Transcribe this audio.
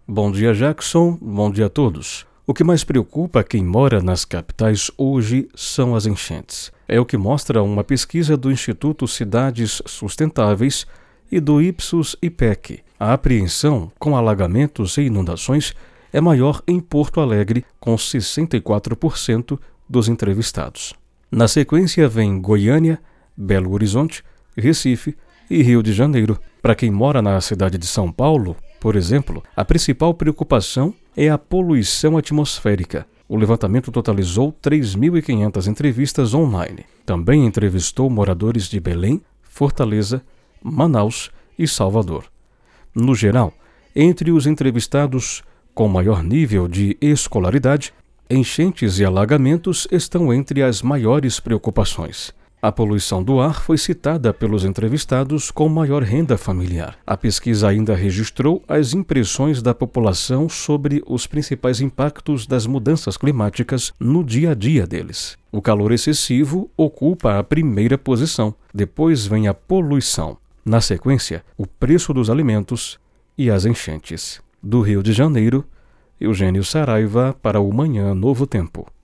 Bom dia, Jackson. Bom dia a todos. O que mais preocupa quem mora nas capitais hoje são as enchentes. É o que mostra uma pesquisa do Instituto Cidades Sustentáveis e do Ipsos-IPEC. A apreensão com alagamentos e inundações é maior em Porto Alegre, com 64% dos entrevistados. Na sequência vem Goiânia, Belo Horizonte, Recife e Rio de Janeiro. Para quem mora na cidade de São Paulo, por exemplo, a principal preocupação é a poluição atmosférica. O levantamento totalizou 3.500 entrevistas online. Também entrevistou moradores de Belém, Fortaleza, Manaus e Salvador. No geral, entre os entrevistados com maior nível de escolaridade, enchentes e alagamentos estão entre as maiores preocupações. A poluição do ar foi citada pelos entrevistados com maior renda familiar. A pesquisa ainda registrou as impressões da população sobre os principais impactos das mudanças climáticas no dia a dia deles. O calor excessivo ocupa a primeira posição. Depois vem a poluição. Na sequência, o preço dos alimentos e as enchentes. Do Rio de Janeiro, Eugênio Saraiva para o Manhã Novo Tempo.